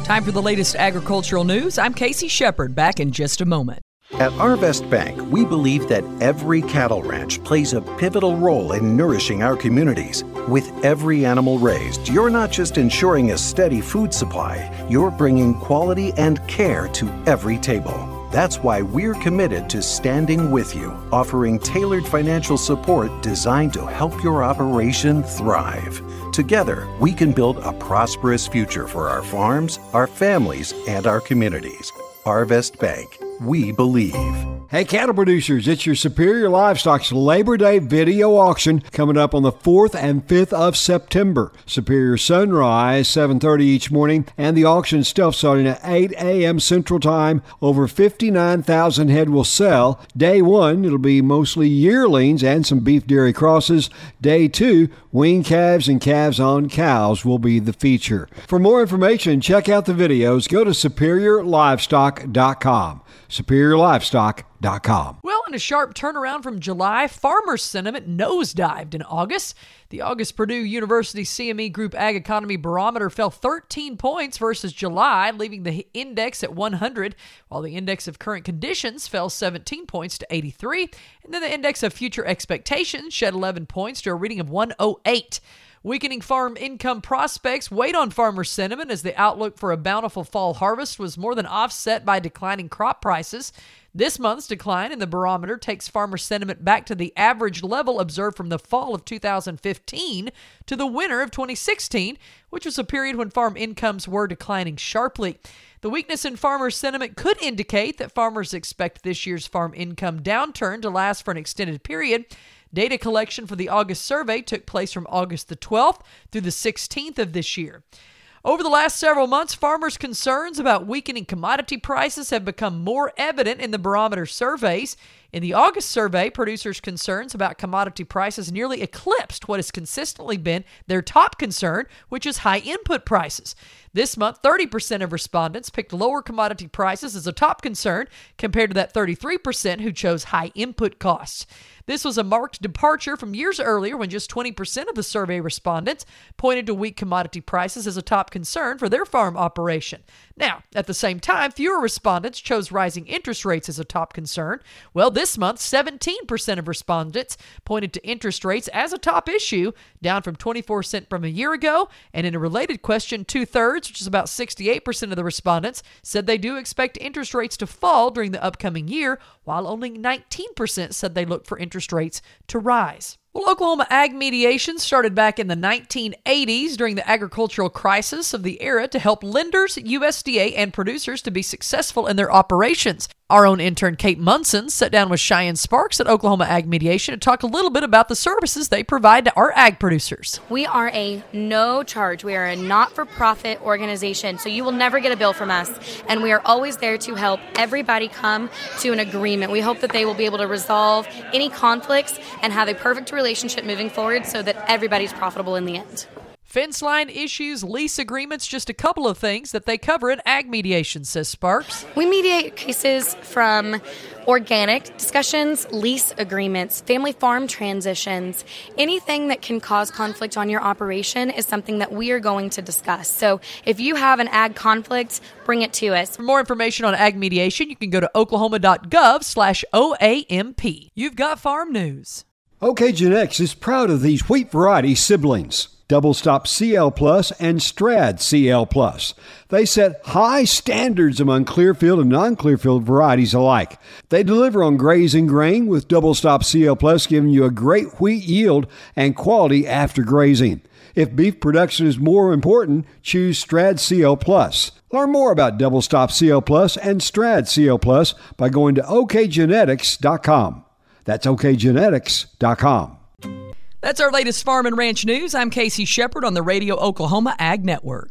Time for the latest agricultural news. I'm Casey Shepard, back in just a moment. At Arvest Bank, we believe that every cattle ranch plays a pivotal role in nourishing our communities. With every animal raised, you're not just ensuring a steady food supply, you're bringing quality and care to every table. That's why we're committed to standing with you, offering tailored financial support designed to help your operation thrive. Together, we can build a prosperous future for our farms, our families, and our communities. Arvest Bank. We believe. Hey, cattle producers, it's your Superior Livestock's Labor Day video auction coming up on the 4th and 5th of September. Superior Sunrise, 7:30 each morning, and the auction stuff starting at 8 a.m. Central Time. Over 59,000 head will sell. Day 1, it'll be mostly yearlings and some beef dairy crosses. Day 2, weaned calves and calves on cows will be the feature. For more information, check out the videos. Go to superiorlivestock.com. superiorlivestock.com. Well, in a sharp turnaround from July, farmer sentiment nosedived in August. The August Purdue University CME Group Ag Economy Barometer fell 13 points versus July, leaving the index at 100, while the index of current conditions fell 17 points to 83, and then the index of future expectations shed 11 points to a reading of 108. Weakening farm income prospects weighed on farmer sentiment as the outlook for a bountiful fall harvest was more than offset by declining crop prices. This month's decline in the barometer takes farmer sentiment back to the average level observed from the fall of 2015 to the winter of 2016, which was a period when farm incomes were declining sharply. The weakness in farmer sentiment could indicate that farmers expect this year's farm income downturn to last for an extended period. Data collection for the August survey took place from August the 12th through the 16th of this year. Over the last several months, farmers' concerns about weakening commodity prices have become more evident in the barometer surveys. In the August survey, producers' concerns about commodity prices nearly eclipsed what has consistently been their top concern, which is high input prices. This month, 30% of respondents picked lower commodity prices as a top concern, compared to that 33% who chose high input costs. This was a marked departure from years earlier when just 20% of the survey respondents pointed to weak commodity prices as a top concern for their farm operation. Now, at the same time, fewer respondents chose rising interest rates as a top concern. Well, this month, 17% of respondents pointed to interest rates as a top issue, down from 24% from a year ago. And in a related question, 2/3, which is about 68% of the respondents, said they do expect interest rates to fall during the upcoming year, while only 19% said they look for interest rates to rise. Well, Oklahoma ag mediation started back in the 1980s during the agricultural crisis of the era to help lenders, USDA, and producers to be successful in their operations. Our own intern Kate Munson sat down with Cheyenne Sparks at Oklahoma Ag Mediation to talk a little bit about the services they provide to our ag producers. We are a no charge. We are a not-for-profit organization, so you will never get a bill from us. And we are always there to help everybody come to an agreement. We hope that they will be able to resolve any conflicts and have a perfect relationship moving forward so that everybody's profitable in the end. Fence line issues, lease agreements, just a couple of things that they cover in ag mediation, says Sparks. We mediate cases from organic discussions, lease agreements, family farm transitions. Anything that can cause conflict on your operation is something that we are going to discuss. So if you have an ag conflict, bring it to us. For more information on ag mediation, you can go to oklahoma.gov/OAMP. You've got farm news. OK Genetics is proud of these wheat variety siblings, Double Stop CL Plus and Strad CL Plus. They set high standards among Clearfield and non-Clearfield varieties alike. They deliver on grazing grain, with Double Stop CL Plus giving you a great wheat yield and quality after grazing. If beef production is more important, choose Strad CL Plus. Learn more about Double Stop CL Plus and Strad CL Plus by going to okgenetics.com. That's okgenetics.com. That's our latest farm and ranch news. I'm Casey Shepard on the Radio Oklahoma Ag Network.